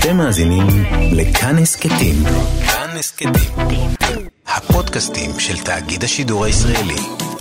אתם מאזינים לכאן הסקטים. כאן הסקטים, הפודקאסטים של תאגיד השידור הישראלי.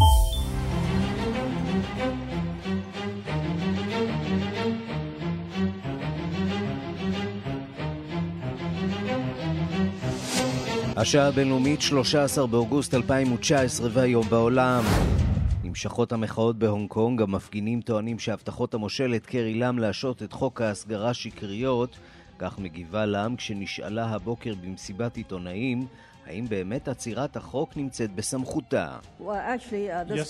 השעה הבינלאומית 13 באוגוסט 2019 והיום בעולם. נמשכות המחאות בהונג קונג, המפגינים טוענים שהבטחות המושלת קרי לם להשעות את חוק ההסגרה שקריות, כך מגיבה לם כשנשאלה הבוקר במסיבת עיתונאים, האם באמת עצירת החוק נמצאת בסמכותה? Well, actually,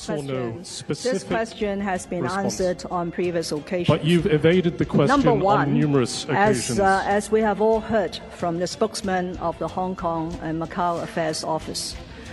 this question has been answered on previous occasions. But you've evaded the question on numerous occasions. As we have all heard from the spokesman of the Hong Kong and Macau Affairs Office,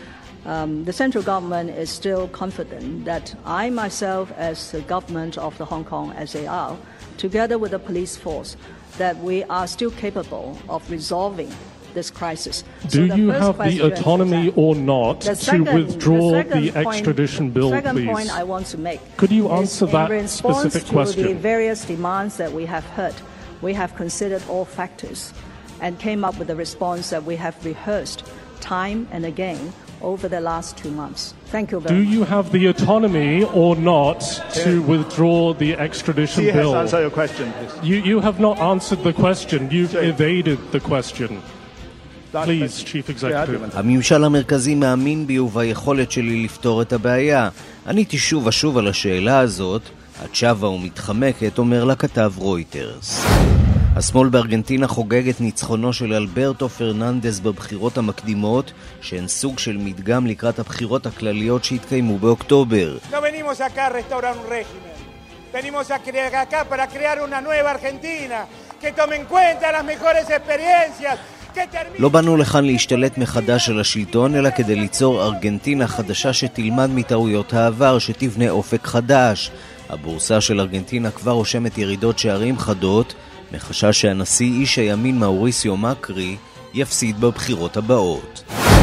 the central government is still confident that I myself, as the government of the Hong Kong SAR, together with the police force, that we are still capable of resolving this crisis. Do you have the autonomy or not to withdraw the extradition bill, please? The second point I want to make. Could you answer that specific question? In response to the various demands that we have heard, we have considered all factors and came up with a response that we have rehearsed time and again over the last 2 months. Thank you very much. Do you have the autonomy or not to withdraw the extradition bill? Yes, answer your question, please. You have not answered the question. You've evaded the question. Please, Chief Executive. הממשל המרכזי מאמין בי וביכולת שלי לפתור את הבעיה. עניתי שוב ושוב על השאלה הזאת, את שווה ומתחמקת, אומר לכתב רויטרס. השמאל בארגנטינה חוגג את ניצחונו של אלברטו פרננדס בבחירות המקדימות, שהן סוג של מדגם לקראת הבחירות הכלליות שהתקיימו באוקטובר. No venimos acá a restaurar un régimen. Venimos acá para crear una nueva Argentina que tome en cuenta las mejores experiencias. לא באנו לכאן להשתלט מחדש על השלטון, אלא כדי ליצור ארגנטינה חדשה שתלמד מטעויות העבר, שתבנה אופק חדש. הבורסה של ארגנטינה כבר רושמת ירידות שערים חדות, מחשש שהנשיא איש הימין מאוריסיו מקרי יפסיד בבחירות הבאות.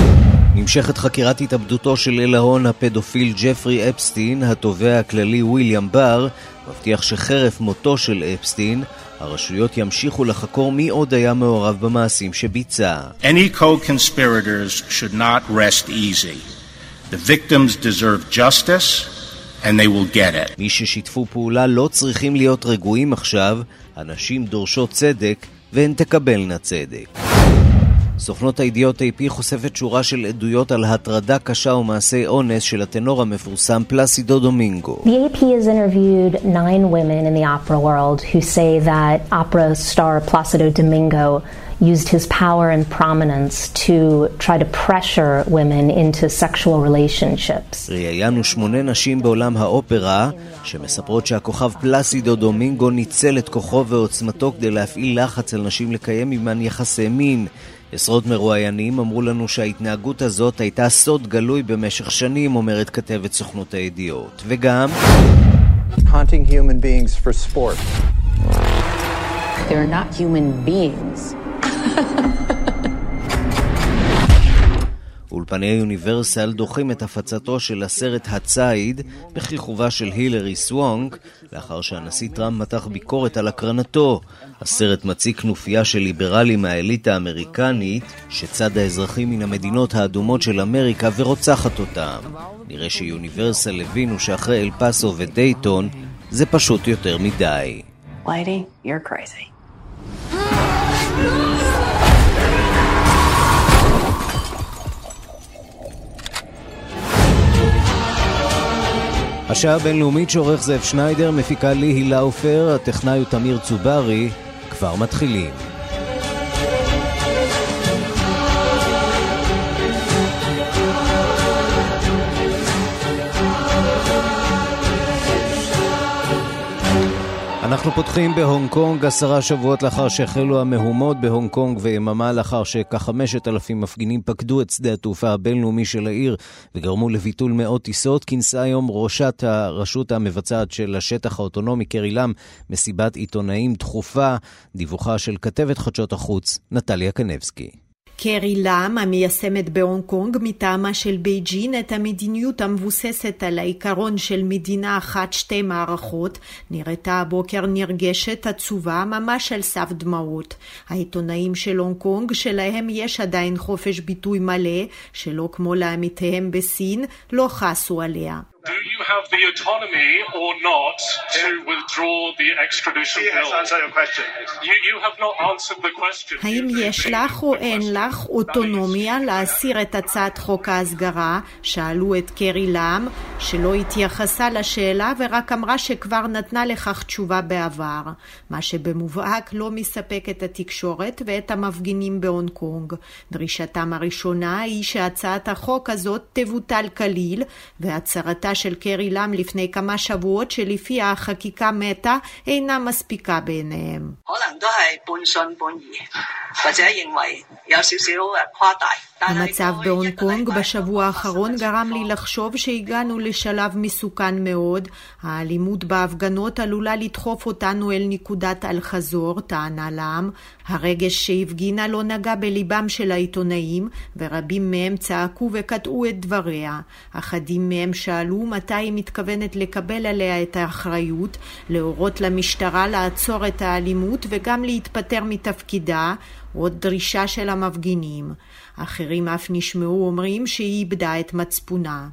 נמשכת חקירת התאבדותו של אל ההון הפדופיל ג'פרי אפסטין. התובע הכללי וויליאם בר מבטיח שחרף מותו של אפסטין הרשויות ימשיכו לחקור מי עוד היה מעורב במעשים שביצע. Any co-conspirators should not rest easy. The victims deserve justice and they will get it. מי ששיתפו פעולה לא צריכים להיות רגועים עכשיו, אנשים דורשות צדק והן תקבלנה צדק. סוכנות הידיעות AP חושפת שורה של עדויות על הטרדה קשה ומעשי אונס של הטנור המפורסם פלסידו דומינגו. The AP has interviewed 9 women in the opera world who say that opera star Placido Domingo used his power and prominence to try to pressure women into sexual relationships. ראיינו 8 נשים בעולם האופרה שמספרות שהכוכב פלסידו דומינגו ניצל את כוחו ועוצמתו כדי להפעיל לחץ על נשים לקיים עימן יחסי מין. עשרות מרואיינים אמרו לנו שההתנהגות הזאת הייתה סוד גלוי במשך שנים, אומרת כתבת סוכנות הידיעות. וגם hunting human beings for sport. They're not human beings. אולפני יוניברסל דוחים את הפצתו של הסרט הצייד בכיכובה של הילרי סוונק, לאחר שהנשיא טראמפ מתח ביקורת על הקרנתו. הסרט מציג כנופיה של ליברלים מהאליטה האמריקנית שצד האזרחים מן המדינות האדומות של אמריקה ורוצחת אותם. נראה שיוניברסל הבינו שאחרי אל פאסו ודייטון זה פשוט יותר מדי. Lady, you're crazy. השעה הבינלאומית שעורך זאב שניידר, מפיקה לי הילה אופר, הטכנאי הוא תמיר צוברי. כבר מתחילים. אנחנו פותחים בהונג קונג 10 שבועות לאחר שהחלו המהומות בהונג קונג, ויממה לאחר שכ-5,000 מפגינים פקדו את שדה התעופה הבינלאומי של העיר וגרמו לביטול מאות טיסות. כינסה היום ראשת הרשות המבצעת של השטח האוטונומי קרי לם מסיבת עיתונאים דחופה. דיווחה של כתבת חדשות החוץ נטליה קנבסקי. קרי לאם, המיישמת בהונג קונג מטעמה של בייג'ין את המדיניות המבוססת על העיקרון של מדינה אחת שתי מערכות, נראתה הבוקר נרגשת, עצובה, ממש על סף דמעות. העיתונאים של הונג קונג, שלהם יש עדיין חופש ביטוי מלא, שלא כמו לעמיתיהם בסין, לא חסו עליה. Do you have the autonomy or not to withdraw the extradition bill? Yes, answer your question. You have not answered the question. האם יש לך או אין לך אוטונומיה להסיר את הצעת חוק ההסגרה? שאלו את קרי לאם, שלא התייחסה לשאלה ורק אמרה שכבר נתנה לכך תשובה בעבר, מה שבמובהק לא מספק את התקשורת ואת המפגינים בהונג קונג. דרישתם הראשונה היא שהצעת החוק הזאת תבוטל כליל, והצהרתה של קרי לאם לפני כמה שבועות שלפיה החקיקה מתה אינה מספיקה בעיניהם. המצב בהונג קונג בשבוע האחרון גרם לי לחשוב שהגענו לשלב מסוכן מאוד. האלימות בהפגנות עלולה לדחוף אותנו אל נקודת אל חזור, טענה לאם. הרגש שהפגינה לא נגע בליבם של העיתונאים, ורבים מהם צעקו וקטעו את דבריה. אחדים מהם שאלו מתי היא מתכוונת לקבל עליה את האחריות, להורות למשטרה לעצור את האלימות וגם להתפטר מתפקידה, עוד דרישה של המפגינים. אחרים אף נשמעו אומרים שהיא איבדה את מצפונה.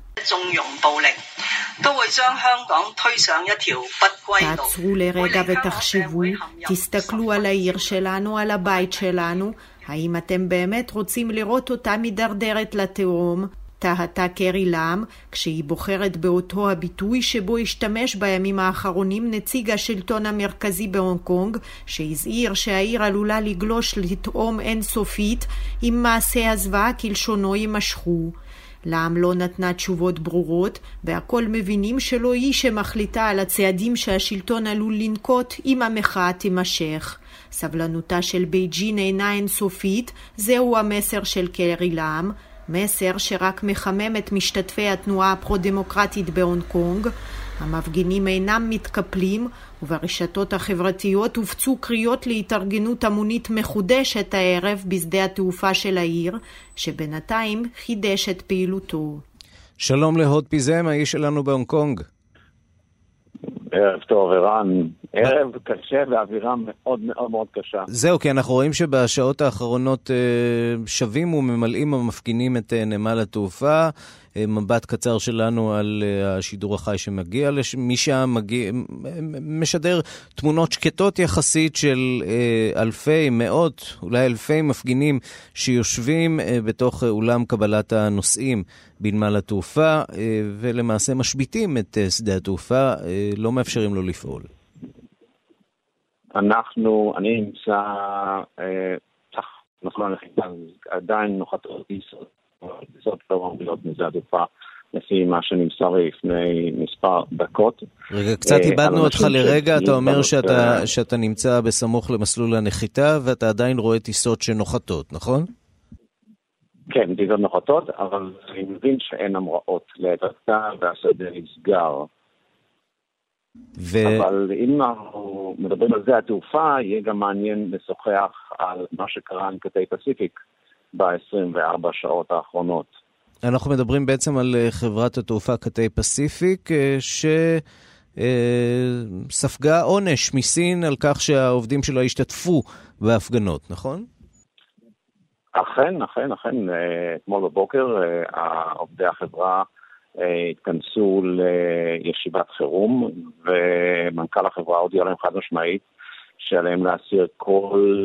תעצרו לרגע ותחשבו, תסתכלו על העיר שלנו, על הבית שלנו, האם אתם באמת רוצים לראות אותה מדרדרת לתהום? תהתה קרי לאם, כשהיא בוחרת באותו הביטוי שבו השתמש בימים האחרונים נציג השלטון המרכזי בהונג קונג, שהזהיר שהעיר עלולה לגלוש לתהום אינסופית אם מעשי הזוועה כלשונו יימשכו. לאם לא נתנה תשובות ברורות, והכל מבינים שלא היא שמחליטה על הצעדים שהשלטון עלול לנקוט אם המחאה תימשך. סבלנותה של בייג'ין אינה אינסופית, זהו המסר של קרי לאם, מסר שרק מחמם את משתתפי התנועה הפרו-דמוקרטית בהונג קונג. המפגינים אינם מתקפלים, וברשתות החברתיות הופצו קריאות להתארגנות המונית מחודשת הערב בשדה התעופה של העיר, שבינתיים חידש את פעילותו. שלום להוד פיזם, האיש שלנו בהונג קונג. ערב טוב, ערן. ערב קשה ואווירה מאוד מאוד מאוד קשה. זהו, כי אנחנו רואים שבשעות האחרונות שווים וממלאים המפגינים את נמל התעופה. מבט קצר שלנו על השידור החי שמגיע משם, משדר תמונות שקטות יחסית של אלפי, מאות, אולי אלפי מפגינים שיושבים בתוך אולם קבלת הנוסעים בנמל התעופה, ולמעשה משביתים את שדה התעופה, לא מאפשרים לו לפעול. אני נמצא אנחנו עדיין נוחתות טיסות לא אמורות משדה התעופה לפי מה שנמסר לפני מספר דקות. רגע, קצת איבדנו אותך לרגע, אתה אומר שאתה נמצא בסמוך למסלול הנחיתה ואתה עדיין רואה טיסות שנוחתות, נכון? כן, טיסות נוחתות, אבל אני מבין שאין המראות להתרחתה והשדה נסגר. אבל אם אנחנו מדברים על זה התעופה, יהיה גם מעניין לשוחח על מה שקרה עם קטאי פסיפיק ב-24 שעות האחרונות. אנחנו מדברים בעצם על חברת התעופה קטאי פסיפיק, שספגה עונש מסין על כך שהעובדים שלה השתתפו בהפגנות, נכון? אכן. אתמול בבוקר עובדי החברה התכנסו לישיבת חירום, ומנכ"ל החברה הודיע להם חד משמעית שעליהם להסיר כל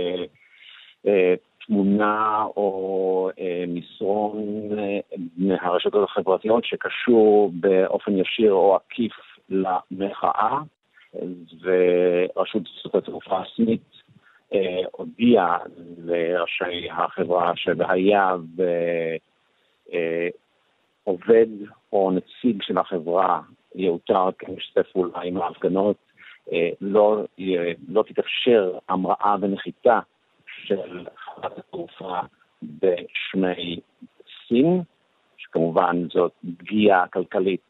תמונה או מסרון מהרשתות החברתיות שקשור באופן ישיר או עקיף למחאה. ורשות שדות התעופה הסינית הודיעה לראשי החברה שבהיה עובד או נציג של החברה יאותר כמשתף פעולה עם ההפגנות, לא תתאפשר המראה ונחיתה של חברת התעופה בשמי סין, שכמובן זאת פגיעה כלכלית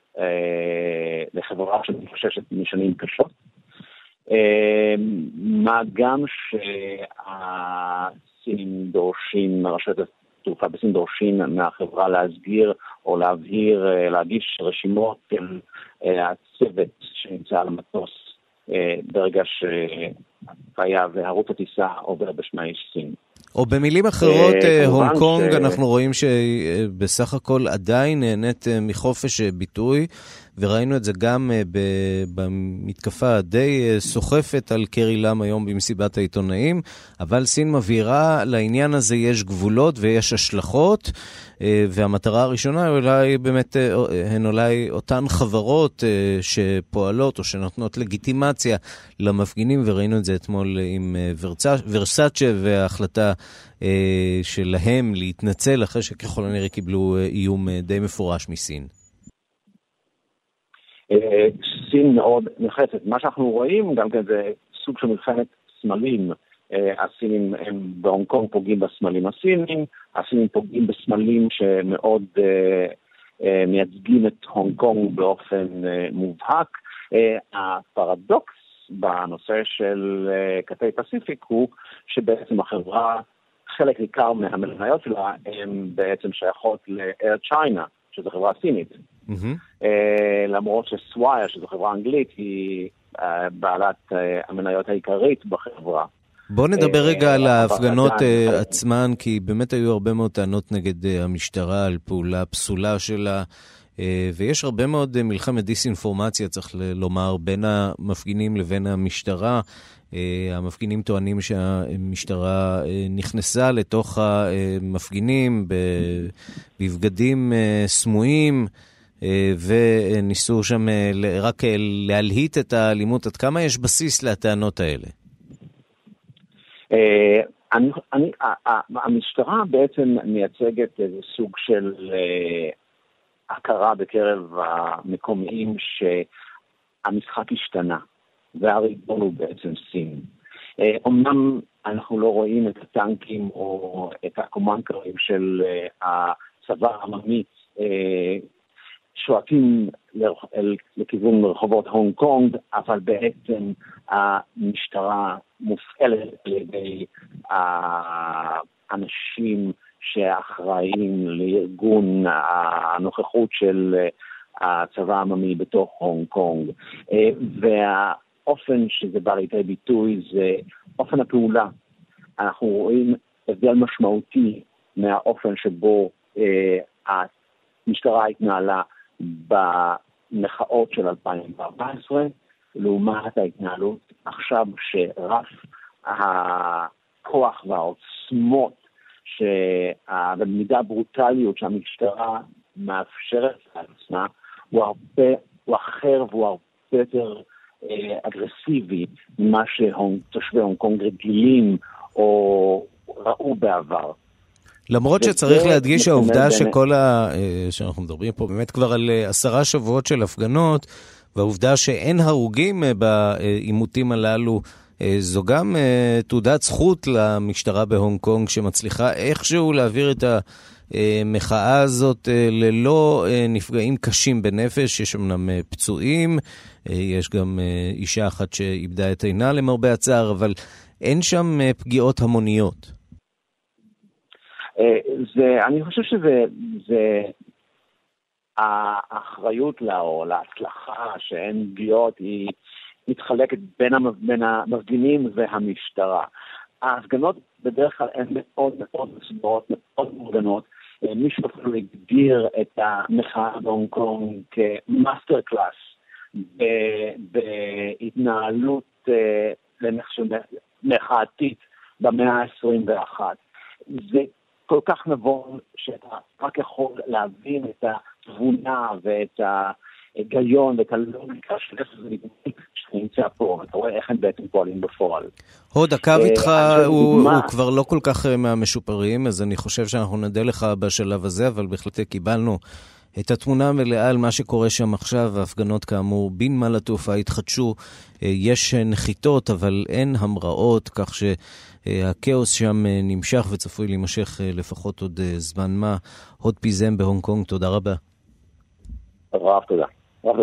לחברה שמתחששת משנים קשות. מה גם הסינים דורשים, רשויות התעופה בסין דורשים מהחברה להסגיר או להבהיר, להגיש רשימות של הצוות שנמצא על המטוס ברגע שהיה וערוץ הטיסה עובר בשמי סין. או במילים אחרות, הונג קונג, אנחנו רואים שבסך הכל עדיין נהנית מחופש ביטוי, וראינו את זה גם במתקפה די סוחפת על קרי לם היום במסיבת העיתונאים, אבל סין מבהירה, לעניין הזה יש גבולות ויש השלכות, והמטרה הראשונה אולי באמת, הן אולי אותן חברות שפועלות או שנותנות לגיטימציה למפגינים, וראינו את זה אתמול עם ורסאצ'ה וההחלטה שלהם להתנצל אחרי שככל הנראה קיבלו איום די מפורש מסין. סין מאוד נחלצת. מה שאנחנו רואים גם כן זה סוג של מלחמת סמלים. הסינים הם בהונג קונג פוגעים בסמלים הסינים, הסינים פוגעים בסמלים שמאוד מייצגים את הונג קונג באופן מובהק. הפרדוקס בנושא של קטאי פסיפיק הוא שבעצם החברה, חלק ניכר מהמניות שלה הם בעצם שייכות לאר צ'יינה, שזו חברה סינית. למרות שסווייר, שזו חברה אנגלית, היא בעלת המניות העיקרית בחברה. בוא נדבר רגע על ההפגנות עצמן, כי באמת היו הרבה מאוד טענות נגד המשטרה על פעולה פסולה שלה, ויש הרבה מאוד מלחמת דיסאינפורמציה, צריך לומר, בין המפגינים לבין המשטרה. המפגינים טוענים שהמשטרה נכנסה לתוך המפגינים בבגדים סמויים, וניסו שם רק להלהיט את האלימות. עד כמה יש בסיס לטענות האלה? המשטרה בעצם מייצגת איזה סוג של הכרה בקרב המקומיים שהמשחק השתנה, והריבון הוא בעצם סין. אמנם אנחנו לא רואים את הטנקים או את הקומנקרים של הצבא העממי שואפים לכיוון רחובות הונג קונג, אבל בעצם המשטרה מופעלת על ידי האנשים שאחראים לארגון הנוכחות של הצבא העממי בתוך הונג קונג. והאופן שזה בא לידי ביטוי זה אופן הפעולה. אנחנו רואים הבדל משמעותי מהאופן שבו המשטרה התנהלה במחאות של 2014, לעומת ההתנהלות עכשיו שרף הכוח והעוצמות ובמידה ברוטליות שהמשטרה מאפשרת לעצמה הוא אחר והוא הרבה יותר אגרסיבי ממה שתושבי הונג קונג רגילים או ראו בעבר. למרות שצריך להדגיש העובדה שאנחנו מדברים פה באמת כבר על 10 שבועות של הפגנות, והעובדה שאין הרוגים בעימותים הללו, זו גם תעודת זכות למשטרה בהונג קונג שמצליחה איכשהו להעביר את המחאה הזאת ללא נפגעים קשים בנפש. יש אמנם פצועים, יש גם אישה אחת שאיבדה את עינה למרבה הצער, אבל אין שם פגיעות המוניות. אני חושב שזה האחריות או להצלחה שאין פגיעות היא מתחלקת בין המפגינים והמשטרה. ההפגנות בדרך כלל הן מאוד מאוד מסודרות, מאוד מאורגנות. מישהו אפילו הגדיר את המחאה בהונג קונג כמאסטר קלאס בהתנהלות מחאתית במאה ה-21. זה כל כך נבון שאתה רק יכול להבין את התבונה ואת ההיגיון ואת הלוגיקה של איך זה שנמצא פה, אתה רואה איך הם בעצם פועלים בפועל. הוד, הקו איתך הוא כבר לא כל כך מהמשופרים, אז אני חושב שאנחנו נדע לך בשלב הזה, אבל בהחלט קיבלנו את התמונה המלאה על מה שקורה שם עכשיו. ההפגנות כאמור בנמל התעופה התחדשו, יש נחיתות אבל אין המראות, כך שהכאוס שם נמשך וצפוי להימשך לפחות עוד זמן מה. הוד פיזם בהונג קונג, תודה רבה. רב תודה.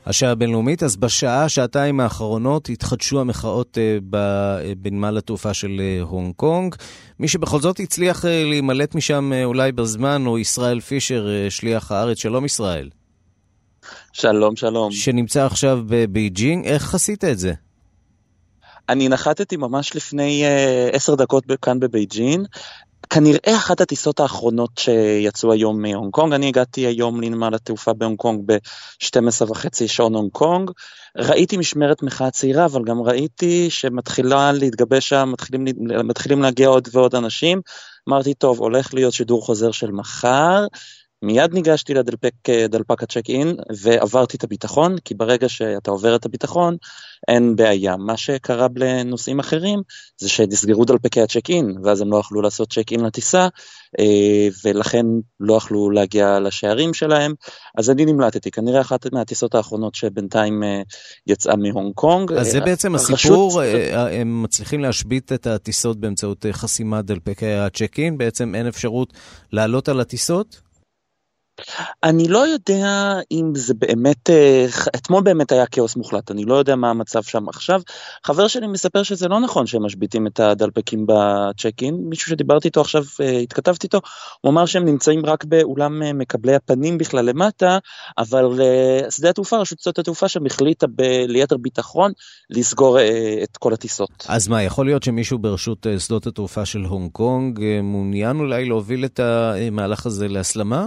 השעה הבינלאומית, אז שעתיים האחרונות התחדשו המחאות בנמל התעופה של הונג קונג. מי שבכל זאת הצליח להימלט משם אולי בזמן הוא ישראל פישר, שליח הארץ. שלום ישראל. שלום, שלום. שנמצא עכשיו בבייג'ינג. איך עשית את זה? אני נחתתי ממש לפני 10 דקות כאן בבייג'ינג. כנראה אחת הטיסות האחרונות שיצאו היום מהונג קונג. אני הגעתי היום לנמל התעופה בהונג קונג ב-12:30 שעון הונג קונג. ראיתי משמרת מחאה צעירה, אבל גם ראיתי שמתחילה להתגבש שם, מתחילים להגיע עוד ועוד אנשים. אמרתי, טוב, הולך להיות שידור חוזר של מחר. מיד ניגשתי לדלפק הצ'ק-אין ועברתי את הביטחון, כי ברגע שאתה עובר את הביטחון אין בעיה. מה שקרה לנושאים אחרים זה שנסגרו דלפקי הצ'ק-אין, ואז הם לא יכלו לעשות צ'ק-אין לטיסה, ולכן לא יכלו להגיע לשערים שלהם. אז אני נמלטתי, כנראה אחת מהטיסות האחרונות שבינתיים יצאה מהונג קונג. אז זה בעצם הסיפור, הם מצליחים להשבית את הטיסות באמצעות חסימת דלפקי הצ'ק-אין, בעצם אין אפשרות לעלות על הטיסות? אני לא יודע אם זה באמת, אתמול באמת היה כאוס מוחלט, אני לא יודע מה המצב שם עכשיו. חבר שלי מספר שזה לא נכון שהם משביטים את הדלפקים בצ'ק-אין, מישהו שדיברתי איתו עכשיו, התכתבתי איתו, הוא אמר שהם נמצאים רק באולם מקבלי הפנים בכלל למטה, אבל שדה התעופה, רשות שדות התעופה שם החליטה ליתר ביטחון לסגור את כל הטיסות. אז מה, יכול להיות שמישהו ברשות שדות התעופה של הונג קונג מעוניין אולי להוביל את המהלך הזה להסלמה?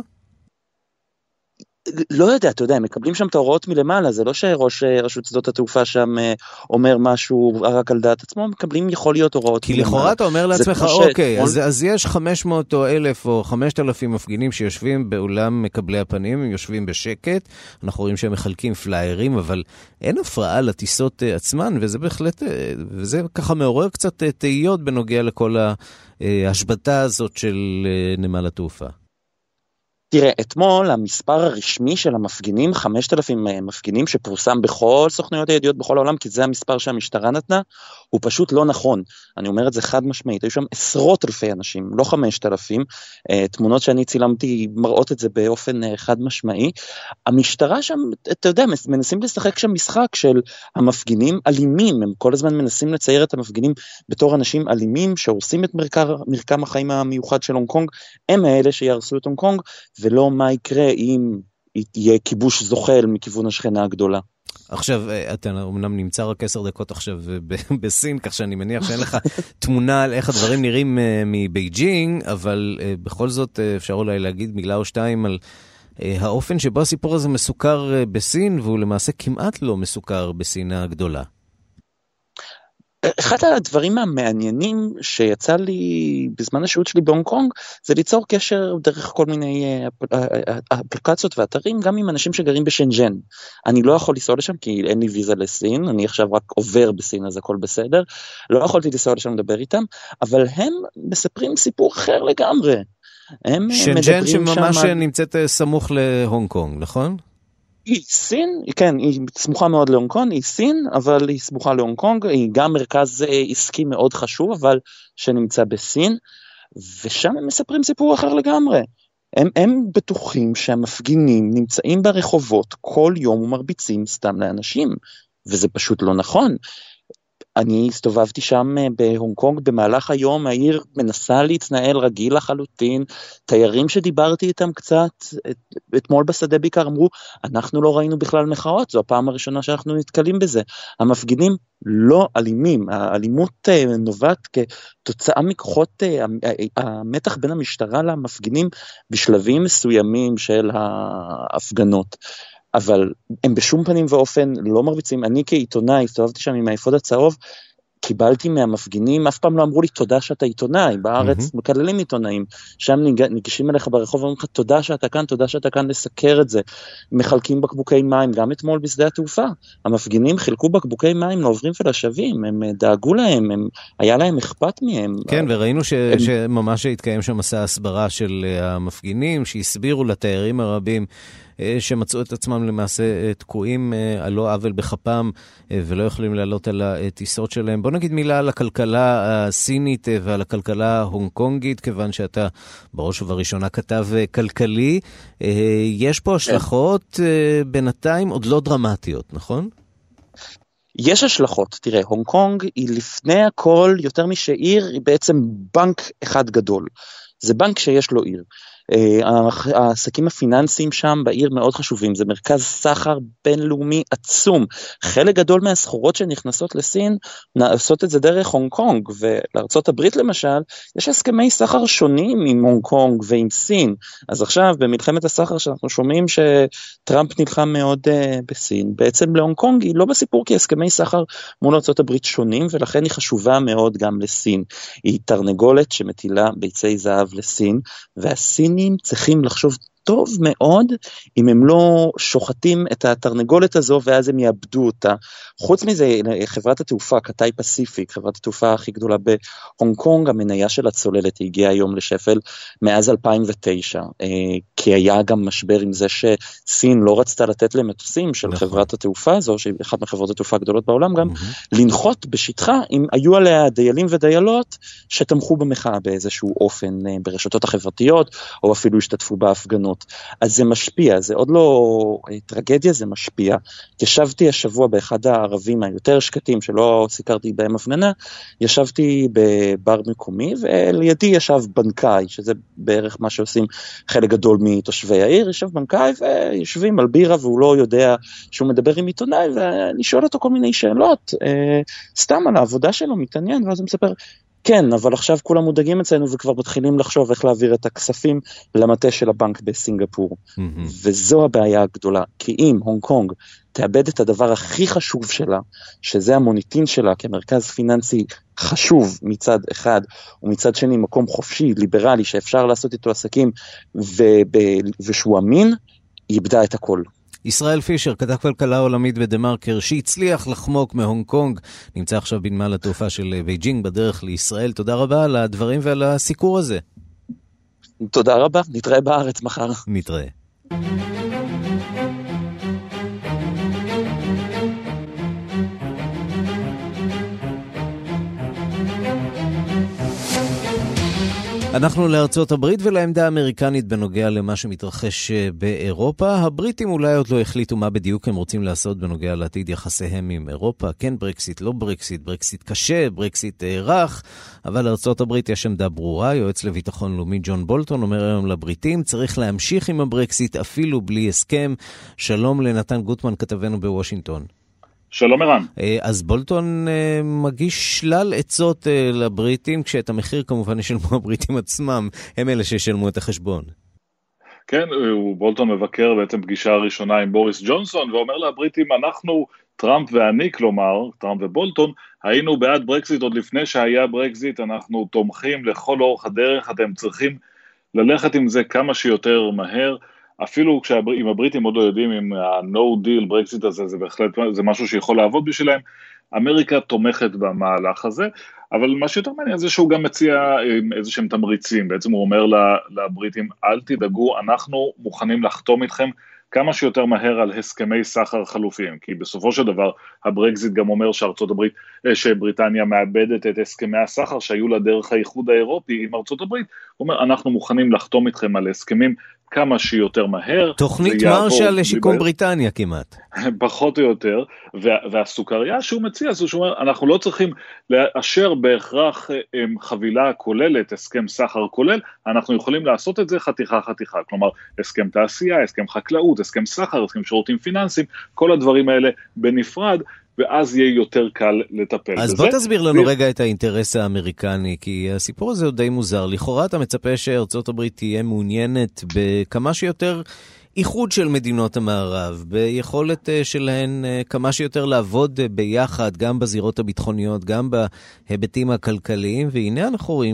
לא יודע, אתה יודע, הם מקבלים שם את ההוראות מלמעלה, זה לא שראש רשות שדות התעופה שם אומר משהו רק על דעת עצמו, מקבלים יכול להיות הוראות מלמעלה. כי לכאורה אתה אומר לעצמך, אוקיי, אז יש 500 או 1,000 או 5,000 מפגינים שיושבים באולם מקבלי הפנים, הם יושבים בשקט, אנחנו רואים שהם מחלקים פליירים, אבל אין הפרעה לטיסות עצמן, וזה בהחלט, וזה ככה מעורר קצת תהיות בנוגע לכל ההשבתה הזאת של נמל התעופה. תראה, אתמול המספר הרשמי של המפגינים, 5,000 מפגינים שפורסם בכל סוכנויות הידיעות בכל העולם, כי זה המספר שהמשטרה נתנה, הוא פשוט לא נכון. אני אומר את זה חד משמעית, היו שם עשרות אלפי אנשים, לא 5,000, תמונות שאני צילמתי מראות את זה באופן חד משמעי. המשטרה שם, אתה יודע, מנסים לשחק שם משחק של המפגינים אלימים, הם כל הזמן מנסים לצייר את המפגינים בתור אנשים אלימים, שהורסים את מרקם החיים המיוחד של הונג קונג, הם האלה שירסו את הונג קונג, ולא מה יקרה אם יהיה כיבוש זוחל מכיוון השכנה הגדולה. עכשיו, אתה אומנם נמצא רק 10 דקות עכשיו בסין, כך שאני מניח שאין לך תמונה על איך הדברים נראים מבייג'ינג, אבל בכל זאת אפשר אולי להגיד מילה או שתיים על האופן שבו הסיפור הזה מסוכר בסין, והוא למעשה כמעט לא מסוכר בסין הגדולה. אחד הדברים המעניינים שיצא לי בזמן השהות שלי בהונג קונג, זה ליצור קשר דרך כל מיני אפליקציות ואתרים, גם עם אנשים שגרים בשנג'ן. אני לא יכול לנסוע לשם כי אין לי ויזה לסין, אני עכשיו רק עובר בסין אז הכל בסדר, לא יכולתי לנסוע לשם לדבר איתם, אבל הם מספרים סיפור אחר לגמרי. שנג'ן שממש נמצאת סמוך להונג קונג, נכון? היא סין, כן, היא סמוכה מאוד להונג קונג, היא סין, אבל היא סמוכה להונג קונג, היא גם מרכז עסקי מאוד חשוב, אבל שנמצא בסין, ושם הם מספרים סיפור אחר לגמרי. הם בטוחים שהמפגינים נמצאים ברחובות כל יום ומרביצים סתם לאנשים, וזה פשוט לא נכון. אני הסתובבתי שם בהונג קונג במהלך היום, העיר מנסה להתנהל רגיל לחלוטין, תיירים שדיברתי איתם קצת, אתמול בשדה בעיקר אמרו, אנחנו לא ראינו בכלל מחאות, זו הפעם הראשונה שאנחנו נתקלים בזה, המפגינים לא אלימים, האלימות נובעת כתוצאה מכוחות המתח בין המשטרה למפגינים בשלבים מסוימים של ההפגנות. אבל הם בשום פנים ואופן לא מרביצים. אני כעיתונאי, הסתובבתי שם עם האפוד הצהוב, קיבלתי מהמפגינים, אף פעם לא אמרו לי תודה שאתה עיתונאי, בארץ מקללים עיתונאים, שם ניגשים אליך ברחוב ואומרים לך תודה שאתה כאן לסקר את זה, מחלקים בקבוקי מים, גם אתמול בשדה התעופה, המפגינים חילקו בקבוקי מים לעוברים ולשבים, הם דאגו להם, היה להם אכפת מהם. כן, וראינו שממש התקיים שם מסע הסברה של המפגינים, שהסבירו לתיירים הרבים שמצאו את עצמם למעשה תקועים על לא עוול בכפם ולא יכולים לעלות על הטיסות שלהם. בוא נגיד מילה על הכלכלה הסינית ועל הכלכלה ההונג קונגית, כיוון שאתה בראש ובראשונה כתב כלכלי. יש פה השלכות בינתיים עוד לא דרמטיות, נכון? יש השלכות. תראה, הונג קונג היא לפני הכל, יותר משעיר, היא בעצם בנק אחד גדול. זה בנק שיש לו עיר. העסקים הפיננסיים שם בעיר מאוד חשובים, זה מרכז סחר בינלאומי עצום, חלק גדול מהסחורות שנכנסות לסין נעשות את זה דרך הונג קונג, ולארצות הברית למשל יש הסכמי סחר שונים עם הונג קונג ועם סין. אז עכשיו במלחמת הסחר שאנחנו שומעים שטראמפ נלחם מאוד בסין, בעצם להונג קונג היא לא בסיפור, כי הסכמי סחר מול ארצות הברית שונים, ולכן היא חשובה מאוד גם לסין. היא תרנגולת שמטילה ביצי זהב לסין, והסינים צריכים לחשוב טוב מאוד אם הם לא שוחטים את התרנגולת הזו ואז הם יאבדו אותה. חוץ מזה, חברת התעופה, קטאי פסיפיק, חברת התעופה הכי גדולה בהונג קונג, המניה של הצוללת הגיעה היום לשפל מאז 2009, כי היה גם משבר עם זה שסין לא רצתה לתת למטוסים של חברת התעופה הזו, שהיא אחת מחברות התעופה הגדולות בעולם גם, לנחות בשטחה אם היו עליה דיילים ודיילות שתמכו במחאה באיזשהו אופן ברשתות החברתיות, או אפילו השתתפו בהפגנות. אז זה משפיע, זה עוד לא טרגדיה, זה משפיע. ישבתי השבוע באחד הערבים היותר שקטים, שלא סיקרתי בהם הפגנה, ישבתי בבר מקומי, ולידי ישב בנקאי, שזה בערך מה שעושים חלק גדול מתושבי העיר, ישב בנקאי ויושבים על בירה, והוא לא יודע שהוא מדבר עם עיתונאי, ואני שואל אותו כל מיני שאלות, סתם על העבודה שלו, מתעניין, ואז הוא מספר, כן, אבל עכשיו כולם מודאגים אצלנו וכבר מתחילים לחשוב איך להעביר את הכספים למטה של הבנק בסינגפור. וזו הבעיה הגדולה, כי אם הונג קונג תאבד את הדבר הכי חשוב שלה, שזה המוניטין שלה כמרכז פיננסי חשוב מצד אחד, ומצד שני מקום חופשי, ליברלי, שאפשר לעשות איתו עסקים, ושהוא אמין, היא איבדה את הכל. ישראל פישר, כתב כלכלה עולמית בדמרקר, שהצליח לחמוק מהונג קונג, נמצא עכשיו בנמל התעופה של בייג'ינג בדרך לישראל. תודה רבה על הדברים ועל הסיקור הזה. תודה רבה, נתראה בארץ מחר. נתראה. אנחנו לארצות הברית ולעמדה האמריקנית בנוגע למה שמתרחש באירופה. הבריטים אולי עוד לא החליטו מה בדיוק הם רוצים לעשות בנוגע לעתיד יחסיהם עם אירופה. כן ברקסיט, לא ברקסיט, ברקסיט קשה, ברקסיט רך, אבל לארצות הברית יש עמדה ברורה. יועץ לביטחון לאומי ג'ון בולטון אומר היום לבריטים, צריך להמשיך עם הברקסיט אפילו בלי הסכם. שלום לנתן גוטמן, כתבנו בוושינגטון. שלום ערן. אז בולטון מגיש שלל עצות לבריטים, כשאת המחיר כמובן ישלמו הבריטים עצמם, הם אלה שישלמו את החשבון. כן, בולטון מבקר בעצם פגישה ראשונה עם בוריס ג'ונסון, ואומר לבריטים, אנחנו, טראמפ ואני, כלומר, טראמפ ובולטון, היינו בעד ברקזיט עוד לפני שהיה ברקזיט, אנחנו תומכים לכל אורך הדרך, אתם צריכים ללכת עם זה כמה שיותר מהר, אפילו אם הבריטים עוד לא יודעים אם ה-no deal ברקזיט הזה, זה בהחלט, זה משהו שיכול לעבוד בשבילם, אמריקה תומכת במהלך הזה, אבל מה שיותר מעניין זה שהוא גם מציע איזה שהם תמריצים, בעצם הוא אומר לבריטים, אל תדאגו, אנחנו מוכנים לחתום איתכם כמה שיותר מהר על הסכמי סחר חלופיים, כי בסופו של דבר הברקזיט גם אומר שארצות הברית, שבריטניה מאבדת את הסכמי הסחר שהיו לה דרך האיחוד האירופי עם ארצות הברית, הוא אומר אנחנו מוכנים לחתום איתכם על הסכמים כמה שיותר מהר. תוכנית מרשל לשיקום בריטניה כמעט. פחות או יותר, והסוכריה שהוא מציע, זה שהוא אומר, אנחנו לא צריכים לאשר בהכרח חבילה כוללת, הסכם סחר כולל, אנחנו יכולים לעשות את זה חתיכה חתיכה, כלומר, הסכם תעשייה, הסכם חקלאות, הסכם סחר, הסכם שירותים פיננסיים, כל הדברים האלה בנפרד, ואז יהיה יותר קל לטפל בזה. אז בוא תסביר לנו רגע את האינטרס האמריקני, כי הסיפור הזה הוא די מוזר. לכאורה אתה מצפה שארצות הברית תהיה מעוניינת בכמה שיותר איחוד של מדינות המערב, ביכולת שלהן כמה שיותר לעבוד ביחד, גם בזירות הביטחוניות, גם בהיבטים הכלכליים, והנה אנחנו רואים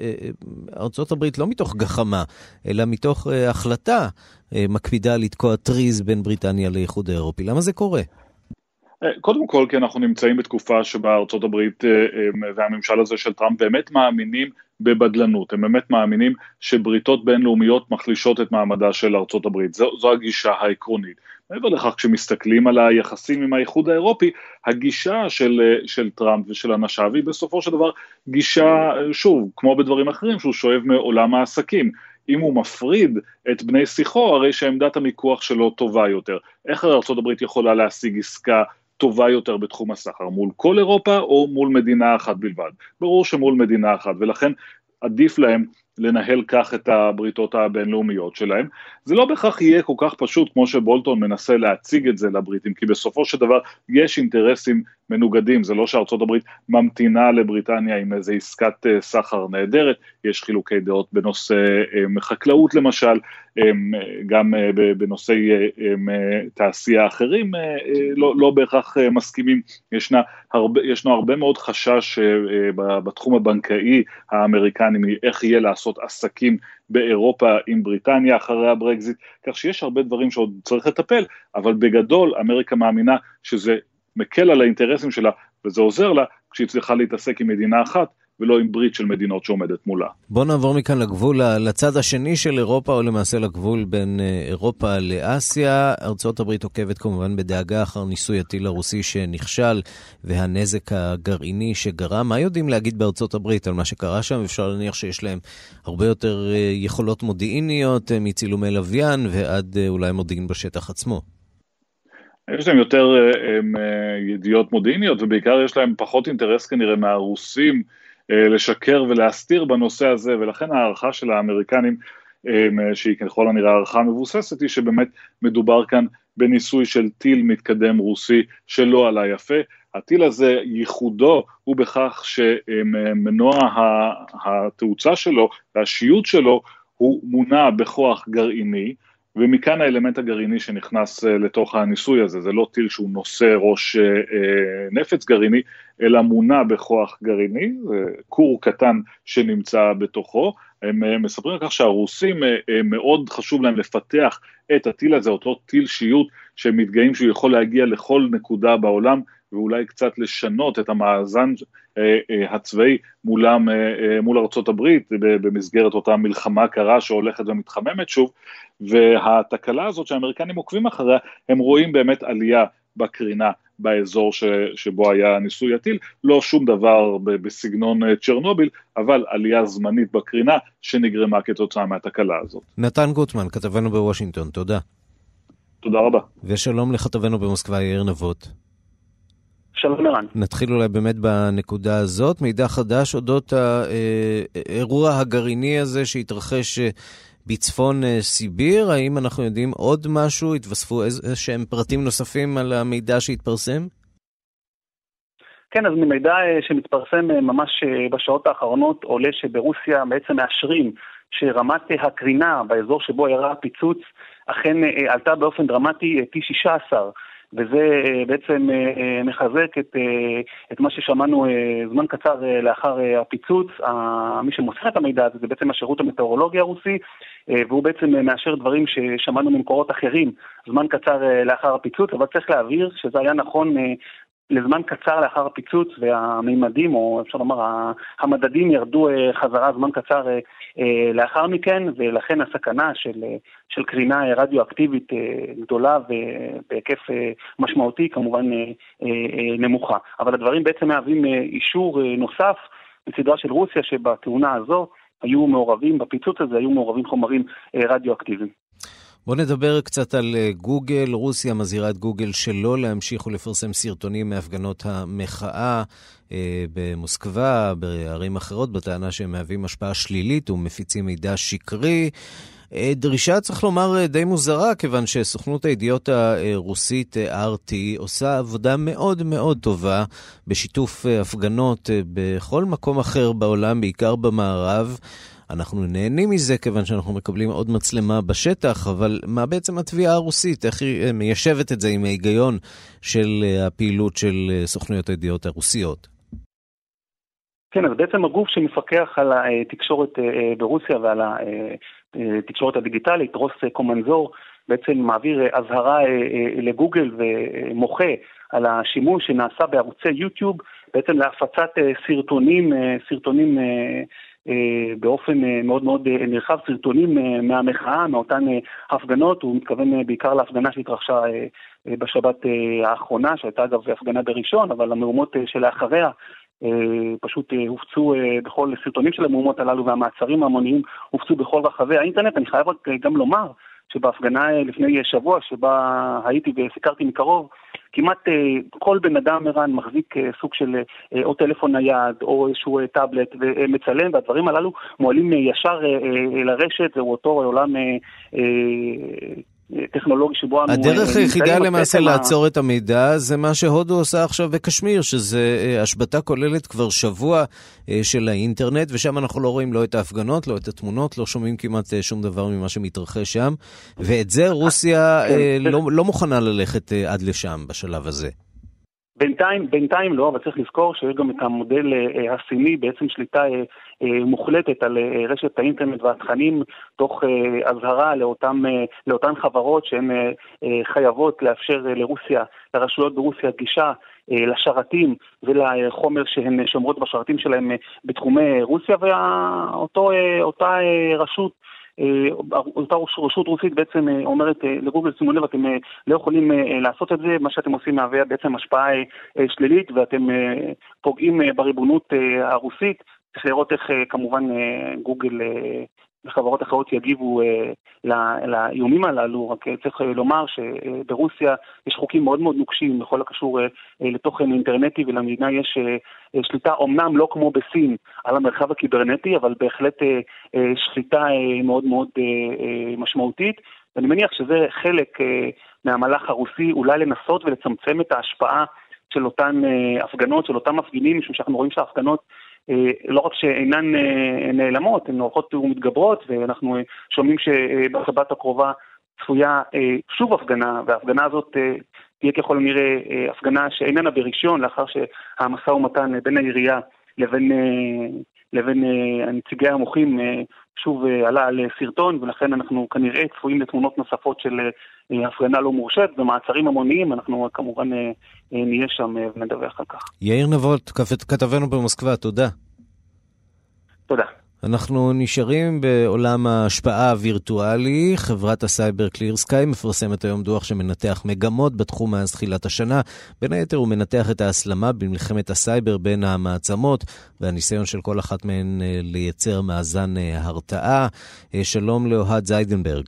שארצות הברית לא מתוך גחמה, אלא מתוך החלטה מקפידה לתקוע טריז בין בריטניה לאיחוד האירופי. למה זה קורה? קודם כל, כי אנחנו נמצאים בתקופה שבה ארצות הברית והממשל הזה של טראמפ באמת מאמינים בבדלנות, הם באמת מאמינים שבריתות בינלאומיות מחלישות את מעמדה של ארצות הברית, זו הגישה העקרונית. מעבר לכך, כשמסתכלים על היחסים עם האיחוד האירופי, הגישה של טראמפ ושל אנשיו היא בסופו של דבר גישה, שוב, כמו בדברים אחרים, שהוא שואב מעולם העסקים. אם הוא מפריד את בני שיחו, הרי שעמדת המיקוח שלו טובה יותר. איך ארצות הברית יכולה להשיג עסקה טובה יותר בתחום הסחר, מול כל אירופה או מול מדינה אחת בלבד? ברור שמול מדינה אחת, ולכן עדיף להם לנהל כך את הבריתות הבינלאומיות שלהם. זה לא בכך יהיה כל כך פשוט כמו שבולטון מנסה להציג את זה לבריטים, כי בסופו של דבר יש אינטרסים מנוגדים, זה לא שארצות הברית ממתינה לבריטניה עם איזו עסקת סחר נהדרת, יש חילוקי דעות בנושא חקלאות למשל, גם בנושאי תעשייה אחרים, לא בהכרח מסכימים, ישנו הרבה מאוד חשש בתחום הבנקאי האמריקני, איך יהיה לעשות עסקים באירופה עם בריטניה אחרי הברקזיט, כך שיש הרבה דברים שעוד צריך לטפל, אבל בגדול אמריקה מאמינה שזה מקל על האינטרסים שלה, וזה עוזר לה כשהיא צריכה להתעסק עם מדינה אחת, ולא עם ברית של מדינות שעומדת מולה. בוא נעבור מכאן לגבול, לצד השני של אירופה, או למעשה לגבול בין אירופה לאסיה. ארצות הברית עוקבת כמובן בדאגה אחר ניסוי הטיל הרוסי שנכשל, והנזק הגרעיני שגרם. מה יודעים להגיד בארצות הברית על מה שקרה שם? אפשר להניח שיש להם הרבה יותר יכולות מודיעיניות, מצילומי לוויין, ועד אולי מודיעין בשטח עצמו. יש להם יותר ידיעות מודיעיניות, ובעיקר יש להם פחות אינטרס כנראה מהרוסים לשקר ולהסתיר בנושא הזה, ולכן הערכה של האמריקנים, שהיא ככל הנראה הערכה מבוססת, היא שבאמת מדובר כאן בניסוי של טיל מתקדם רוסי שלא עלה יפה. הטיל הזה ייחודו הוא בכך שמנוע התאוצה שלו והשיוט שלו הוא מונע בכוח גרעיני, ומכאן האלמנט הגרעיני שנכנס לתוך הניסוי הזה, זה לא טיל שהוא נושא ראש נפץ גרעיני, אלא מונע בכוח גרעיני, זה קור קטן שנמצא בתוכו. הם מספרים על כך שהרוסים מאוד חשוב להם לפתח את הטיל הזה, אותו טיל שיוט שהם מתגאים שהוא יכול להגיע לכל נקודה בעולם, ואולי קצת לשנות את המאזן הצבאי מול ארצות הברית, במסגרת אותה מלחמה קרה שהולכת ומתחממת שוב, והתקלה הזאת שהאמריקנים עוקבים אחריה, הם רואים באמת עלייה בקרינה באזור שבו היה ניסוי הטיל, לא שום דבר בסגנון צ'רנוביל, אבל עלייה זמנית בקרינה שנגרמה כתוצאה מהתקלה הזאת. נתן גוטמן, כתבנו בוושינגטון, תודה. תודה רבה. ושלום לכתבנו במוסקבה, יאיר נבות. שלום ערן. נתחיל אולי באמת בנקודה הזאת, מידע חדש אודות האירוע הגרעיני הזה שהתרחש בצפון סיביר. האם אנחנו יודעים עוד משהו? התווספו איזשהם פרטים נוספים על המידע שהתפרסם? כן, אז ממידע שמתפרסם ממש בשעות האחרונות עולה שברוסיה בעצם מאשרים שרמת הקרינה באזור שבו ירה הפיצוץ אכן עלתה באופן דרמטי פי 16, וזה בעצם מחזק את מה ששמענו זמן קצר לאחר הפיצוץ. מי שמוסר את המידע הזה זה בעצם השירות המטאורולוגי הרוסי, והוא בעצם מאשר דברים ששמענו ממקורות אחרים זמן קצר לאחר הפיצוץ, אבל צריך להבהיר שזה היה נכון לזמן קצר לאחר הפיצוץ, והמימדים, או אפשר לומר, המדדים ירדו חזרה זמן קצר לאחר מכן, ולכן הסכנה של קרינה רדיואקטיבית גדולה ובהיקף משמעותי כמובן נמוכה. אבל הדברים בעצם מהווים אישור נוסף בסדרה של רוסיה, שבתאונה הזו היו מעורבים, בפיצוץ הזה היו מעורבים חומרים רדיואקטיביים. בוא נדבר קצת על גוגל. רוסיה מזהירה את גוגל שלא להמשיך ולפרסם סרטונים מהפגנות המחאה במוסקבה, בערים אחרות, בטענה שהם מהווים השפעה שלילית ומפיצים מידע שקרי. דרישה, צריך לומר, די מוזרה, כיוון שסוכנות הידיעות הרוסית RT עושה עבודה מאוד מאוד טובה בשיתוף הפגנות בכל מקום אחר בעולם, בעיקר במערב. אנחנו נהנים מזה כיוון שאנחנו מקבלים עוד מצלמה בשטח, אבל מה בעצם התביעה הרוסית? איך היא מיישבת את זה עם ההיגיון של הפעילות של סוכנויות הידיעות הרוסיות? כן, אז בעצם הגוף שמפקח על התקשורת ברוסיה ועל התקשורת הדיגיטלית, רוס קומנזור, בעצם מעביר הזהרה לגוגל ומוחה על השימוש שנעשה בערוצי יוטיוב, בעצם להפצת סרטונים באופן מאוד מאוד נרחב, סרטונים מהמחאה, מאותן הפגנות. הוא מתכוון בעיקר להפגנה שהתרחשה בשבת האחרונה, שהייתה אגב הפגנה בראשון, אבל המהומות שלאחריה פשוט הופצו בכל סרטונים של המהומות הללו, והמעצרים ההמוניים הופצו בכל רחבי האינטרנט. אני חייב רק גם לומר שבהפגנה לפני שבוע שבה הייתי וסיקרתי מקרוב, כמעט כל בן אדם ערן מחזיק סוג של או טלפון נייד או איזשהו טאבלט ומצלם, והדברים הללו מועלים ישר לרשת. זהו אותו עולם טכנולוגי שבו הדרך היחידה למעשה לעצור את המידע זה מה שהודו עושה עכשיו בקשמיר, שזה השבתה כוללת כבר שבוע של האינטרנט, ושם אנחנו לא רואים לא את ההפגנות, לא את התמונות, לא שומעים כמעט שום דבר ממה שמתרחש שם, ואת זה רוסיה לא מוכנה ללכת עד לשם בשלב הזה. בינתיים לא, אבל צריך לזכור שיש גם את המודל הסיני, בעצם שליטה מוחלטת על רשת האינטרנט והתכנים, תוך הזהרה לאותן חברות שהן חייבות לאפשר לרוסיה, לרשויות ברוסיה, גישה לשרתים ולחומר שהן שומרות בשרתים שלהם בתחומי רוסיה, ואותה רשות רוסית בעצם אומרת לגוגל, שימו לב, אתם לא יכולים לעשות את זה, מה שאתם עושים מהווה בעצם השפעה שלילית, ואתם פוגעים בריבונות הרוסית. צריך לראות איך כמובן גוגל וחברות אחרות יגיבו לאיומים הללו. רק צריך לומר שברוסיה יש חוקים מאוד מאוד נוקשים בכל הקשור לתוכן אינטרנטי, ולמדינה יש שליטה, אומנם לא כמו בסין על המרחב הקיברנטי, אבל בהחלט שליטה מאוד מאוד משמעותית. ואני מניח שזה חלק מהמהלך הרוסי, אולי לנסות ולצמצם את ההשפעה של אותן הפגנות, של אותם מפגינים, משום שאנחנו רואים שההפגנות לא רק שאינן נעלמות, הן הולכות ומתגברות, ואנחנו שומעים שבשבת הקרובה צפויה שוב הפגנה, וההפגנה הזאת תהיה ככל הנראה הפגנה שאיננה בראשון, לאחר שהמשא ומתן בין העירייה לבין הנציגי המוחים שוב עלה על סרטון, ולכן אנחנו כנראה צפויים לתמונות נוספות של הפגנה לא מורשת ומעצרים המוניים. אנחנו כמובן נהיה שם ונדווח על כך. יאיר נבות, כתבנו במוסקבה, תודה. תודה. אנחנו נשארים בעולם ההשפעה הווירטואלי. חברת הסייבר קליר סקאי מפרסמת היום דוח שמנתח מגמות בתחום מאז תחילת השנה. בין היתר הוא מנתח את ההסלמה במלחמת הסייבר בין המעצמות, והניסיון של כל אחת מהן לייצר מאזן הרתעה. שלום לאוהד זיידנברג.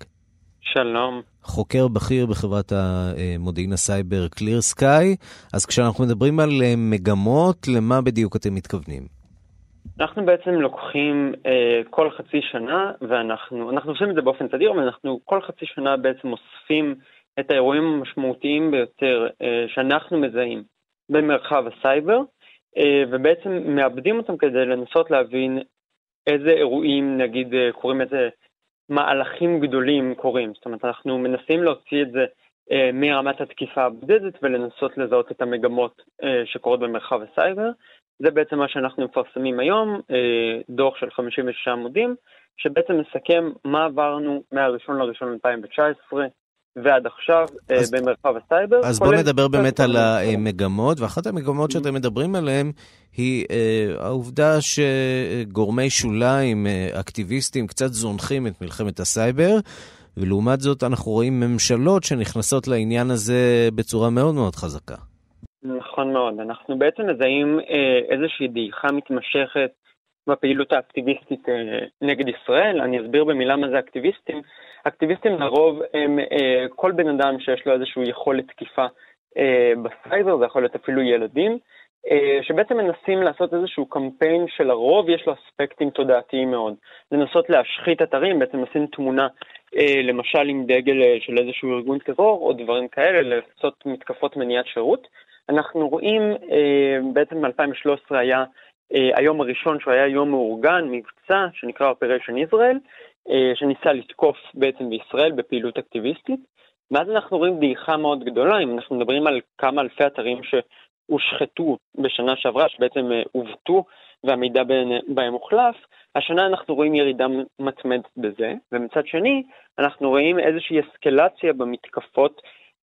שלום. חוקר בכיר בחברת המודיעין הסייבר קליר סקאי. אז כשאנחנו מדברים על מגמות, למה בדיוק אתם מתכוונים? אנחנו בעצם לוקחים כל חצי שנה, ואנחנו עושים את זה באופן תדיר, ואנחנו כל חצי שנה בעצם אוספים את האירועים המשמעותיים ביותר שאנחנו מזהים במרחב הסייבר, ובעצם מאבדים אותם כדי לנסות להבין איזה אירועים, נגיד, קוראים, איזה מהלכים גדולים קורים. זאת אומרת, אנחנו מנסים להוציא את זה מרמת התקיפה הבודדת, ולנסות לזהות את המגמות שקורות במרחב הסייבר. זה בעצם מה שאנחנו מפרסמים היום, דוח של 56 עמודים, שבעצם מסכם מה עברנו מהראשון לראשון 2019 ועד עכשיו במרחב הסייבר. אז בואו נדבר באמת על המגמות, ואחת המגמות שאתם מדברים עליהן היא העובדה שגורמי שוליים, אקטיביסטים, קצת זונחים את מלחמת הסייבר, ולעומת זאת אנחנו רואים ממשלות שנכנסות לעניין הזה בצורה מאוד מאוד חזקה. נכון מאוד. אנחנו בעצם מזהים איזושהי דעיכה מתמשכת בפעילות האקטיביסטית נגד ישראל. אני אסביר במילה מה זה אקטיביסטים. אקטיביסטים לרוב הם כל בן אדם שיש לו איזושהי יכולת תקיפה בסייבר, זה יכול להיות אפילו ילדים, שבעצם מנסים לעשות איזשהו קמפיין שלרוב יש לו אספקטים תודעתיים מאוד. לנסות להשחית אתרים, בעצם לשים תמונה למשל עם דגל של איזשהו ארגון טרור או דברים כאלה, לעשות מתקפות מניעת שירות. אנחנו רואים, בעצם ב-2013 היה היום הראשון שהוא היה יום מאורגן, מבצע שנקרא Operation Israel, שניסה לתקוף בעצם בישראל בפעילות אקטיביסטית. ואז אנחנו רואים דעיכה מאוד גדולה, אם אנחנו מדברים על כמה אלפי אתרים שהושחתו בשנה שעברה, שבעצם הובטו והמידע בהם הוחלף, השנה אנחנו רואים ירידה מתמדת בזה, ומצד שני אנחנו רואים איזושהי אסקלציה במתקפות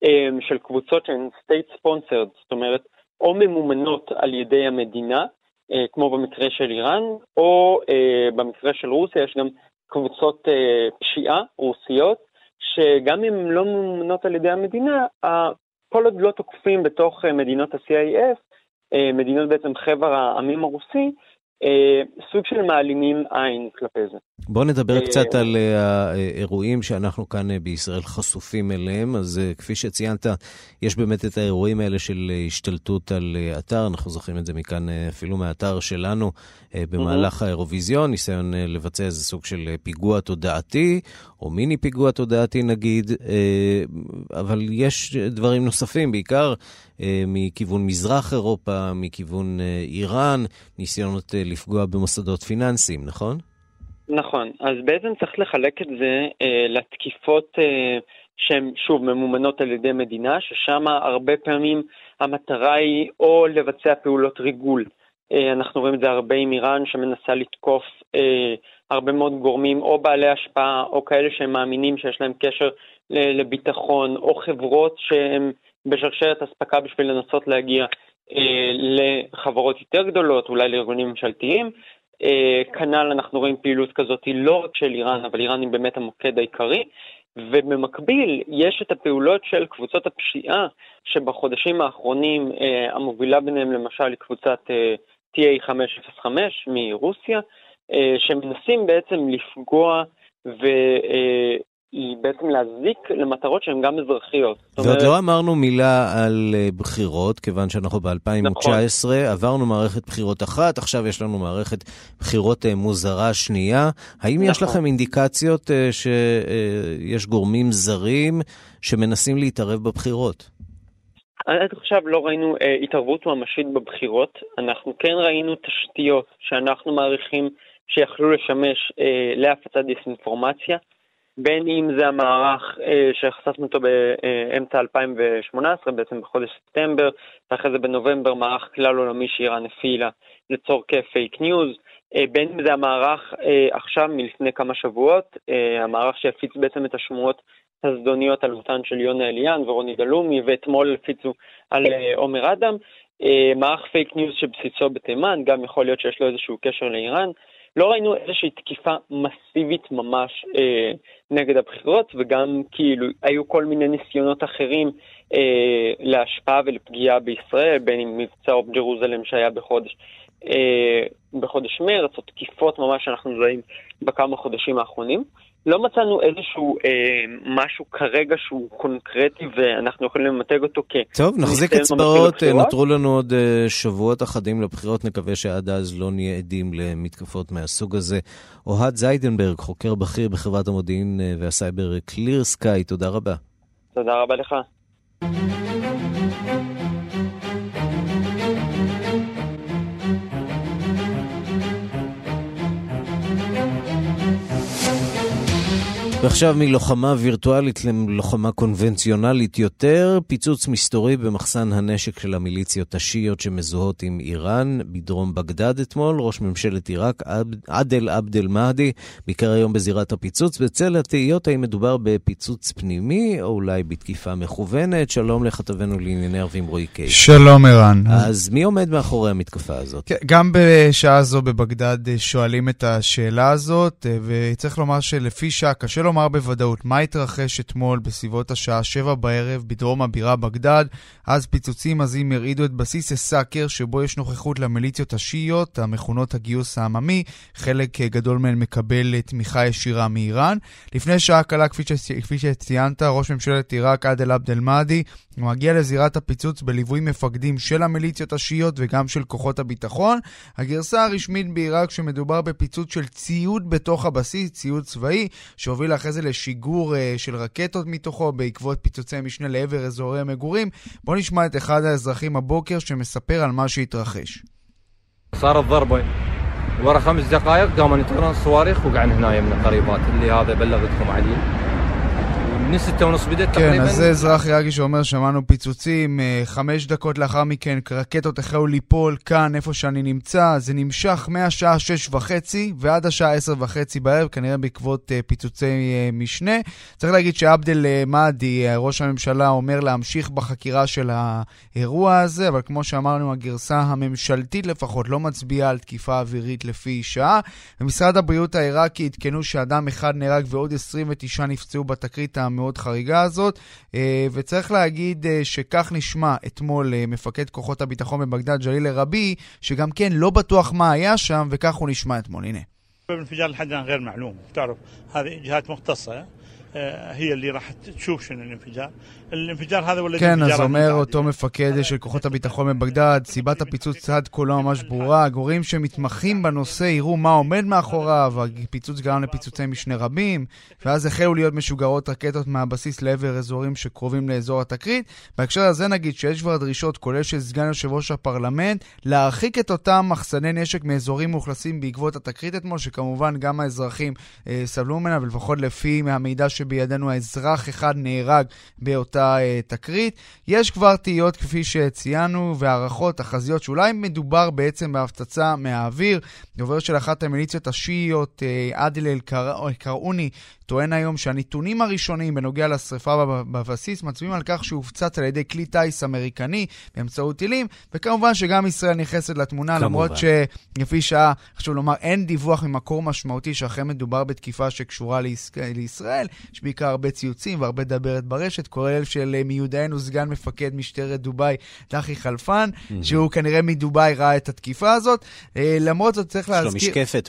של קבוצות שהן state sponsored, זאת אומרת, או ממומנות על ידי המדינה, כמו במקרה של איראן, או במקרה של רוסיה יש גם קבוצות פשיעה רוסיות, שגם אם לא ממומנות על ידי המדינה, כל עוד לא תוקפים בתוך מדינות ה-CIS, מדינות בעצם חבר העמים הרוסי, סוג של מעלימים עין כלפי זה. בואו נדבר קצת על האירועים שאנחנו כאן בישראל חשופים אליהם. אז כפי שציינת, יש באמת את האירועים האלה של השתלטות על אתר, אנחנו זוכרים את זה מכאן אפילו מהאתר שלנו במהלך האירוויזיון, ניסיון לבצע איזה סוג של פיגוע תודעתי, או מיני פיגוע תודעתי נגיד, אבל יש דברים נוספים, בעיקר מכיוון מזרח אירופה, מכיוון איראן, ניסיונות לפגוע במוסדות פיננסיים, נכון? נכון, אז בעצם צריך לחלק את זה לתקיפות שהן שוב ממומנות על ידי מדינה, ששם הרבה פעמים המטרה היא או לבצע פעולות ריגול. אנחנו רואים את זה הרבה עם איראן שמנסה לתקוף הרבה מאוד גורמים או בעלי השפעה או כאלה שהם מאמינים שיש להם קשר לביטחון או חברות שהם בשרשרת הספקה בשביל לנסות להגיע לחברות יותר גדולות, אולי לארגונים ממשלתיים. כנ"ל אנחנו רואים פעילות כזאת לא רק של איראן, אבל איראן היא באמת המוקד העיקרי, ובמקביל יש את הפעולות של קבוצות הפשיעה שבחודשים האחרונים המובילה ביניהם למשל היא קבוצת TA505 מרוסיה, שמנסים בעצם לפגוע בעצם להזיק למטרות שהן גם אזרחיות. ועוד לא אמרנו מילה על בחירות, כיוון שאנחנו ב-2019 עברנו מערכת בחירות אחת, עכשיו יש לנו מערכת בחירות מוזרה שנייה. האם יש לכם אינדיקציות שיש גורמים זרים שמנסים להתערב בבחירות? עד עכשיו לא ראינו התערבות ממשית בבחירות, אנחנו כן ראינו תשתיות שאנחנו מעריכים שיכלו לשמש להפצת דיסאינפורמציה, בין אם זה המערך שחשפנו אותו באמצע 2018, בעצם בחודש ספטמבר, ואחרי זה בנובמבר מערך כלל עולמי שאיראן הפעילה לצורכי פייק ניוז, בין אם זה המערך עכשיו מלפני כמה שבועות, המערך שהפיץ בעצם את השמועות הזדוניות על מותן של יונה אליאן ורוני דלומי, ואתמול הפיצו על עומר אדם, מערך פייק ניוז שבסיסו בתימן, גם יכול להיות שיש לו איזשהו קשר לאיראן. לא ראינו איזושהי תקיפה מסיבית ממש נגד הבחירות, וגם כאילו היו כל מיני ניסיונות אחרים להשפעה ולפגיעה בישראל, בין אם מבצע אופ ג'רוזלם שהיה בחודש מרץ, או תקיפות ממש שאנחנו רואים בכמה חודשים האחרונים. לא מצאנו איזשהו משהו כרגע שהוא קונקרטי, ואנחנו יכולים למתג אותו טוב, נחזיק אצבעות, נותרו לנו עוד שבועות אחדים לבחירות, נקווה שעד אז לא נהיה עדים למתקפות מהסוג הזה. אוהד זיידנברג, חוקר בכיר בחברת המודיעין והסייבר קליר סקאי, תודה רבה. תודה רבה לך. ועכשיו מלוחמה וירטואלית ללוחמה קונבנציונלית יותר, פיצוץ מסתורי במחסן הנשק של המיליציות השיעיות שמזוהות עם איראן בדרום בגדד אתמול. ראש ממשלת עיראק עדל עבד אל מהדי ביקר היום בזירת הפיצוץ בצל התהיות האם מדובר בפיצוץ פנימי או אולי בתקיפה מכוונת. שלום לכתבנו לענייני ערבים רועי קייס. שלום ערן. אז מי עומד מאחורי המתקפה הזאת? גם בשעה זו בבגדד שואלים את השאלה הזאת, וצריך לומר שלפי שעה קשה לומר בוודאות מה התרחש אתמול בסביבות השעה 7 בערב בדרום הבירה בגדד. אז פיצוצים עזים הרעידו את בסיס הסאקר שבו יש נוכחות למיליציות השיעיות המכונות הגיוס העממי, חלק גדול מהן מקבל תמיכה ישירה מאיראן. לפני שעה קלה, כפי שציינת, ראש ממשלת עיראק עדל עבד אל מהדי מגיע לזירת הפיצוץ בליווי מפקדים של המיליציות השיעיות וגם של כוחות הביטחון. הגרסה הרשמית בעיראק שמדובר בפיצוץ של ציוד בתוך הבסיס, ציוד צבאי, שהוביל אחרי זה לשיגור של רקטות מתוכו בעקבות פיצוצי משנה לעבר אזורי מגורים. בוא נשמע את אחד האזרחים הבוקר שמספר על מה שהתרחש. صارت ضربة ورا 5 دقائق قاموا يطيرون الصواريخ وقعنا هنا من القريبات اللي هذا بلغتكم عليه כן, אז זה אזרח יאגי שאומר, שמענו פיצוצים, 5 דקות לאחר מכן רקטות החלו ליפול כאן איפה שאני נמצא. זה נמשך מהשעה 6:30 ועד השעה 10:30 בערב, כנראה בעקבות פיצוצי משנה. צריך להגיד שעבדל מהדי, ראש הממשלה, אומר להמשיך בחקירה של האירוע הזה, אבל כמו שאמרנו, הגרסה הממשלתית לפחות לא מצביעה על תקיפה אווירית לפי שעה. במשרד הבריאות העיראקי עדכנו שאדם אחד נהרג ועוד 29 נפצעו בתקרית המאוד חריגה הזאת, וצריך להגיד שכך נשמע אתמול מפקד כוחות הביטחון בבגדד, ג'ליל רבי, שגם כן לא בטוח מה היה שם, וכך הוא נשמע אתמול. הנה. الانفجار لحد الآن غير معلوم. تعرف هذه جهات مختصة هي اللي راح تشوف شنو الانفجار. الانفجار هذا ولا כן, אז אומר אותו מפקד של כוחות הביטחון בבגדד, סיבת הפיצוץ עד כה לא ממש ברורה, הגורמים שמתמחים בנושא יראו מה עומד מאחוריו, הפיצוץ גרם לפיצוצי משנה רבים, ואז החלו להיות משוגרות רקטות מהבסיס לעבר אזורים שקרובים לאזור התקרית. בהקשר הזה נגיד שיש כבר דרישות, כולל של סגן יושב ראש הפרלמנט, להרחיק את אותם מחסני נשק מאזורים מאוכלסים בעקבות התקרית אתמול, שכמובן גם האזרחים סבלו ממנה, ולפחות לפי מהמידע שבידינו האזרח אחד נהרג באותה תקרית. יש כבר תהיות כפי שציינו והערכות, תחזיות שאולי מדובר בעצם בהפצצה מהאוויר. דובר של אחת המיליציות השיעיות, עאדל אל-קראוני, טוען היום שהנתונים הראשונים בנוגע לשריפה בבסיס מצביעים על כך שהופצץ על ידי כלי טייס אמריקני באמצעות טילים, וכמובן שגם ישראל נכנסת לתמונה, למרות שלפי שעה, חשוב לומר, אין דיווח ממקור משמעותי שאכן מדובר בתקיפה שקשורה לישראל. יש בעיקר הרבה ציוצים והרבה דברת ברשת, כולל של מיודענו סגן מפקד משטרת דוביי, דחי חלפן, שהוא כנראה מדוביי ראה את התקיפה הזאת. למרות זאת צריך להזכיר... יש לו משקפת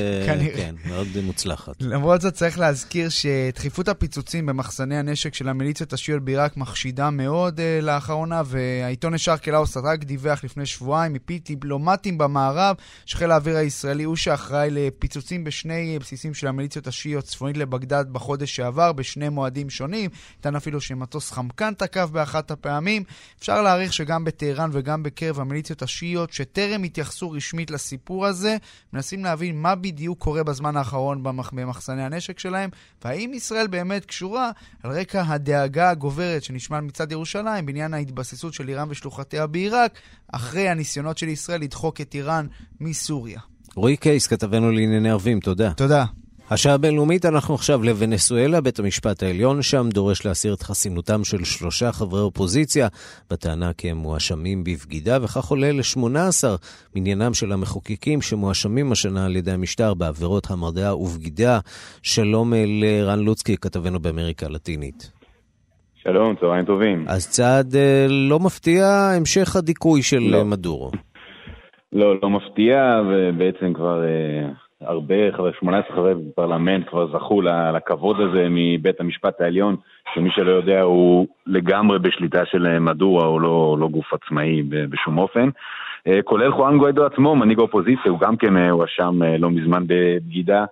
מאוד מוצלחת. למרות זאת צריך להזכיר שדחיפות הפיצוצים במחסני הנשק של המיליציות השיעיות בעיראק מחשידה מאוד לאחרונה, והעיתון ישר קלאוס רק דיווח לפני שבועיים מפי דיפלומטים במערב שחיל האוויר הישראלי הוא שאחראי לפיצוצים בשני בסיסים של המיליציות השיעיות צפונית לבגדד בחודש שעבר בשני מועדים שונים. ניתן אפילו שמטוס חמקן תקף באחת הפעמים. אפשר להעריך שגם בטהרן וגם בקרב המיליציות השיעיות שטרם התייחסו רשמית לסיפור הזה, מנסים להבין מה בדיוק קורה בזמן האחרון במחסני הנשק שלהם, והאם ישראל באמת קשורה על רקע הדאגה הגוברת שנשמע מצד ירושלים בעניין ההתבססות של איראן ושלוחותיה בעיראק אחרי הניסיונות של ישראל לדחוק את איראן מסוריה. רועי קייס, כתבנו לענייני ערבים, תודה. תודה. השעה הבינלאומית, אנחנו עכשיו לוונצואלה. בית המשפט העליון שם דורש להסיר את חסינותם של 3 חברי אופוזיציה בטענה כי הם מואשמים בבגידה, וכך עולה ל-18 מניינם של המחוקקים שמואשמים השנה על ידי המשטר בעבירות המרדה ובגידה. שלום לרן לוצקי, כתבנו באמריקה הלטינית. שלום, צהריים טובים. אז צעד לא מפתיע המשך הדיכוי של מדורו. לא מפתיע, ובעצם כבר... 18 חברי פרלמנט כבר זכו לכבוד הזה מבית המשפט העליון, שמי שלא יודע הוא לגמרי בשליטה של מדורה, הוא לא גוף עצמאי בשום אופן, כולל חואן גואידו עצמו, מנהיג האופוזיציה, הוא גם כן הואשם לא מזמן בבגידה,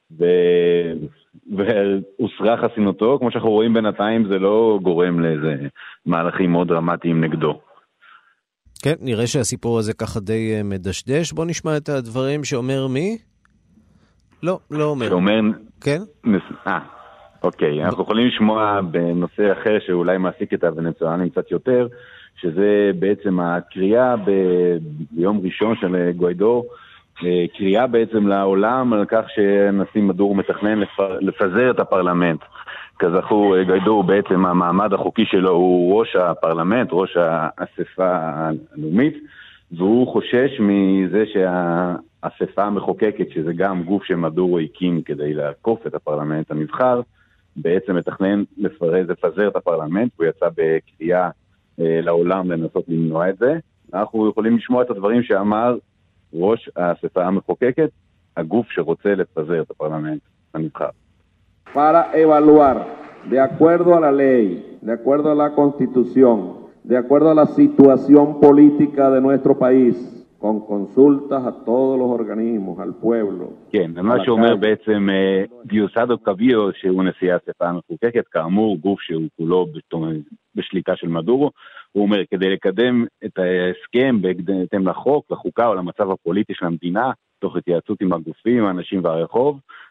והוסרה חסינותו. כמו שאנחנו רואים בינתיים, זה לא גורם לאיזה מהלכים מאוד דרמטיים נגדו. כן, נראה שהסיפור הזה ככה די מדשדש. בוא נשמע את הדברים שאומר מי? לא אומר. שאומר... כן? אוקיי. אנחנו יכולים לשמוע בנושא אחר שאולי מעסיק את הוונצואלנים קצת יותר, שזה בעצם הקריאה ביום ראשון של גואידו, קריאה בעצם לעולם על כך שנשיא מדורו מתכנן לפזר את הפרלמנט. כזכור, גואידו בעצם המעמד החוקי שלו הוא ראש הפרלמנט, ראש האספה הלאומית, והוא חושש מזה שהאספה המחוקקת, שזה גם גוף שמדורו הקים כדי לעקוף את הפרלמנט הנבחר, בעצם מתכנן לפזר את הפרלמנט, והוא יצא בקריאה לעולם לנסות למנוע את זה. אנחנו יכולים לשמוע את הדברים שאמר ראש האספה המחוקקת, הגוף שרוצה לפזר את הפרלמנט הנבחר. Para evaluar, de acuerdo a la ley, de acuerdo a la Constitución, de acuerdo a la situación política de nuestro país, con consultas a todos los organismos, al pueblo. כן, מה שאומר בעצם דיוסדו קביו, שהוא נשיא האספה המחוקקת, כאמור גוף שהוא כולו בשליטה של מדורו, הוא אומר, כדי לקדם את ההסכם בהתאם לחוק, לחוקה או למצב הפוליטי של המדינה, תוך התייעצות עם הגופים, האנשים והרחוב,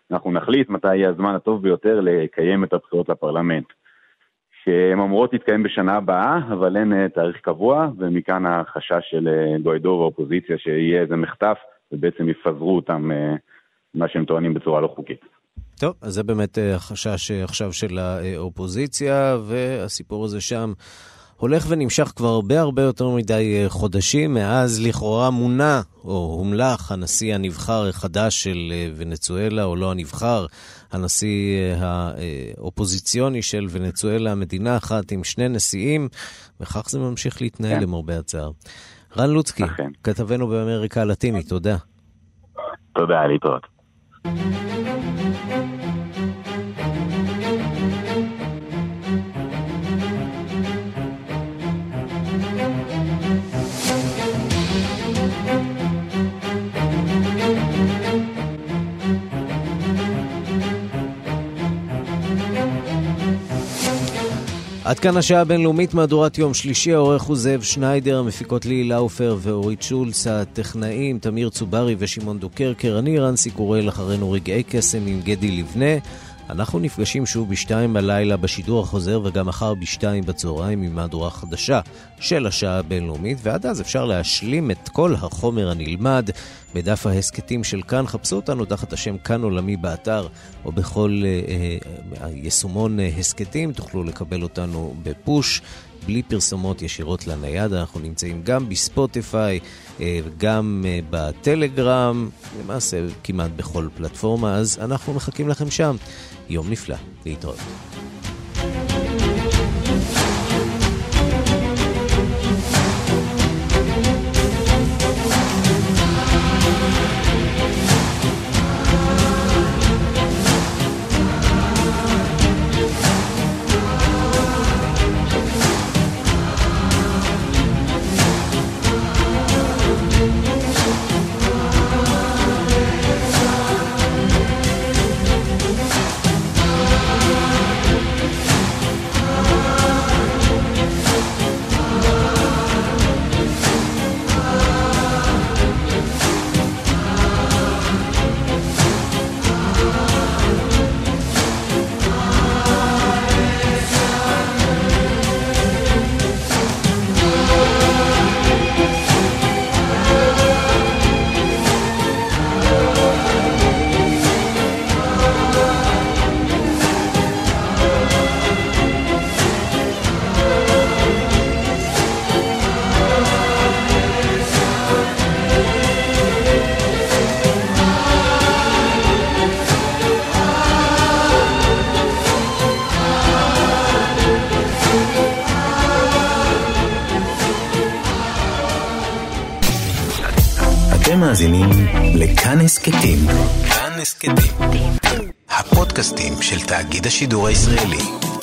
אנחנו נחליט מתי יהיה הזמן הטוב ביותר לקיים את הבחירות לפרלמנט. שהן אמורות להתקיים בשנה הבאה, אבל אין תאריך קבוע, ומכאן החשש של גוידו והאופוזיציה שיהיה איזה מחטף, ובעצם יפזרו אותם מה שהם טוענים בצורה לא חוקית. טוב, אז זה באמת החשש עכשיו של האופוזיציה, והסיפור הזה שם הולך ונמשך כבר הרבה יותר מדי חודשים, מאז לכאורה מונה או הומלך הנשיא הנבחר החדש של ונצואלה, או לא הנבחר, הנשיא האופוזיציוני של ונצואלה, מדינה אחת עם שני נשיאים, וכך זה ממשיך להתנהל למרבה הצער. רן לוצקי, כתבנו באמריקה הלטינית, תודה. תודה, להתראות. עד כאן השעה הבינלאומית, מהדורת יום שלישי, העורך הוא זאב שניידר, המפיקות לי לאופר ואורית שולץ, הטכנאים תמיר צוברי ושמעון דוקרקר, אני רנסי קורל, אחרינו רגעי קסם עם גדי לבנה. אנחנו נפגשים שוב ב-2 בלילה בשידור החוזר, וגם מחר ב-2 בצהריים עם מהדורה חדשה של השעה הבינלאומית, ועד אז אפשר להשלים את כל החומר הנלמד בדף ההסקטים של כאן. חפשו אותנו תחת השם כאן עולמי באתר, או בכל יישומון הסקטים, תוכלו לקבל אותנו בפוש, בלי פרסומות ישירות לנייד. אנחנו נמצאים גם בספוטיפיי, גם בטלגרם, למעשה כמעט בכל פלטפורמה, אז אנחנו מחכים לכם שם. יום נפלא, להתראות. אתם מאזינים לכאן הסקטים. כאן הסקטים, הפודקאסטים של תאגיד השידור הישראלי.